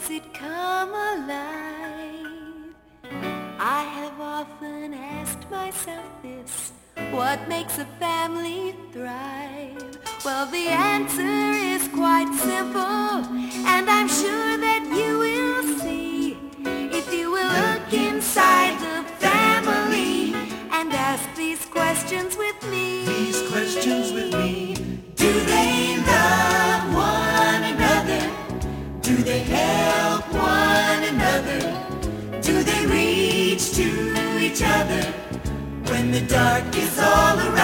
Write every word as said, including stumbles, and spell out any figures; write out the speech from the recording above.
makes it come alive? I have often asked myself this, what makes a family thrive? Well, the answer is quite simple, and I'm sure that you will see, if you will look inside the family and ask these questions with me. These questions with me. Do they love one another? Do they help one another? Do they reach to each other when the dark is all around?